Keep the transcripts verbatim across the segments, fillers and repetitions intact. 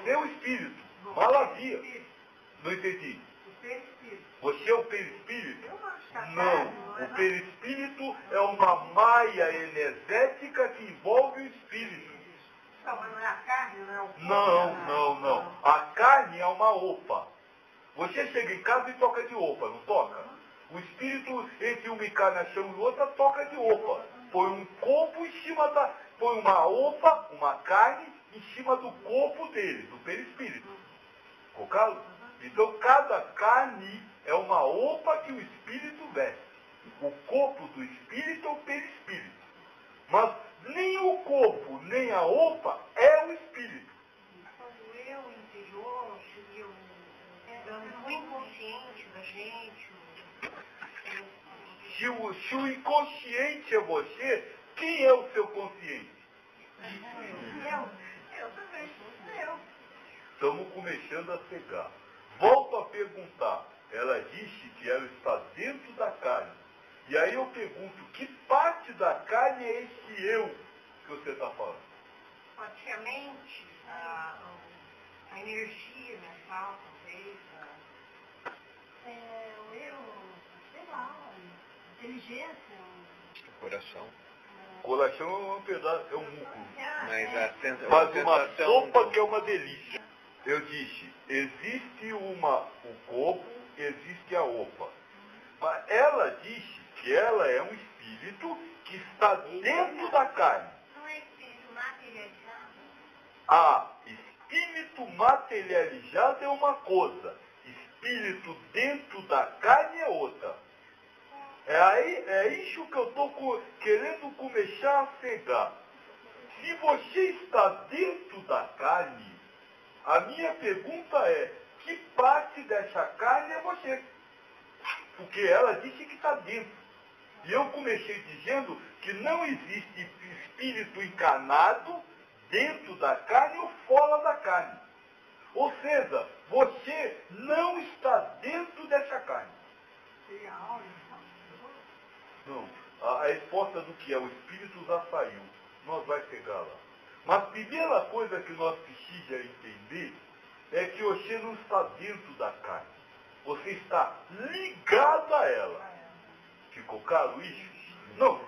Você é o espírito. Malavia. Não entendi. O perispírito. Você é o perispírito? Eu acho que a Não. carne não é O perispírito é uma maia energética que envolve o espírito. Não, mas não é a carne, não é o corpo? Não, não, não. A carne é uma opa. Você chega em casa e toca de opa, não toca? O espírito, entre uma encarnação e outra, toca de opa. Põe um corpo em cima da... Põe uma opa, uma carne, em cima do corpo dele, do perispírito. Cocalo? Então, cada carne é uma opa que o espírito veste. O corpo do espírito é o perispírito. Mas nem o corpo, nem a opa é o espírito. O eu interior seria o, o inconsciente da gente. Se o, se o inconsciente é você, quem é o seu consciente? Eu, eu também, eu. Estamos começando a cegar. Volto a perguntar. Ela disse que ela está dentro da carne. E aí eu pergunto, que parte da carne é esse eu que você está falando? Pode ser a mente, a, a energia mental, talvez. A... É, o eu, sei lá, a inteligência. O coração. Coração é um pedaço, é um músculo. Mas a sensação... Faz uma sopa que é uma delícia. Eu disse, existe uma, o corpo, existe a opa. Mas ela disse que ela é um espírito que está dentro da carne. Não é espírito materializado? Ah, espírito materializado é uma coisa. Espírito dentro da carne é outra. É, aí, é isso que eu estou querendo começar a cegar. Se você está dentro da carne, a minha pergunta é, que parte dessa carne é você? Porque ela disse que está dentro. E eu comecei dizendo que não existe espírito encarnado dentro da carne ou fora da carne. Ou seja, você não está dentro dessa carne. Seria a alma? Não. A, a resposta do que é o espírito já saiu. Nós vai chegar lá. Mas a primeira coisa que nós precisamos entender é que você não está dentro da carne. Você está ligado a ela. Ficou claro isso? Não,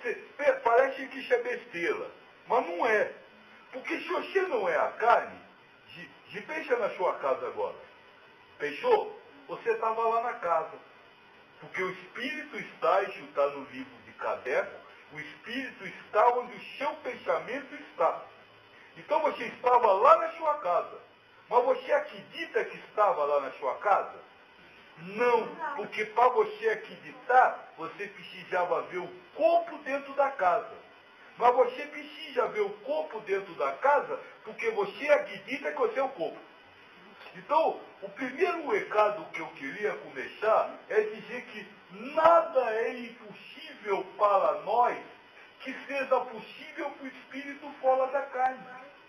parece que isso é besteira. Mas não é. Porque se você não é a carne, de, de pensa na sua casa agora. Pensou? Você estava lá na casa. Porque o espírito está, isso está no livro de Kardec, o espírito está onde o seu pensamento está. Então você estava lá na sua casa. Mas você acredita que estava lá na sua casa? Não, porque para você acreditar, você precisava ver o corpo dentro da casa. Mas você precisa ver o corpo dentro da casa, porque você acredita que você é o corpo. Então, o primeiro recado que eu queria começar é dizer que nada é impossível para nós que seja possível para o espírito fora da carne.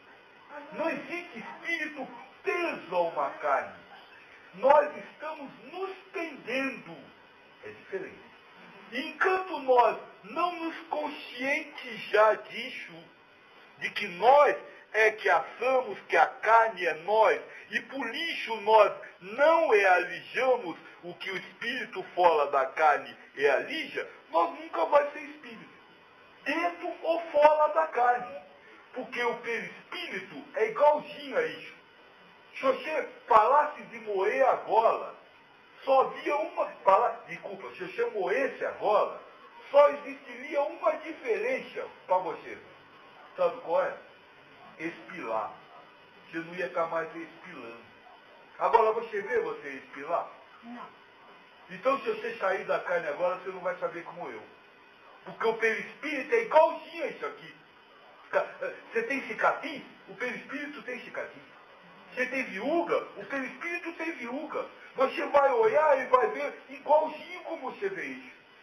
Não existe espírito preso a uma carne. Nós estamos nos pendendo. É diferente. Enquanto nós não nos conscientizar disso, de que nós é que achamos que a carne é nós, e por isso nós não realizamos o que o espírito fora da carne realiza, nós nunca vai ser espírito. Dentro ou fora da carne. Porque o perispírito é igualzinho a isso. Se você falasse de moer agora, só havia uma... Fala, desculpa, se você moesse agora, só existiria uma diferença para você. Sabe qual é? Espilar. Você não ia ficar mais espilando. Agora você vê você espilar? Não. Então se você sair da carne agora, você não vai saber como eu. Porque o perispírito é igualzinho a isso aqui. Você tem cicatriz? O perispírito tem cicatriz. Você tem viúga? O perispírito tem viúga. Você vai olhar e vai ver igualzinho como você vê isso.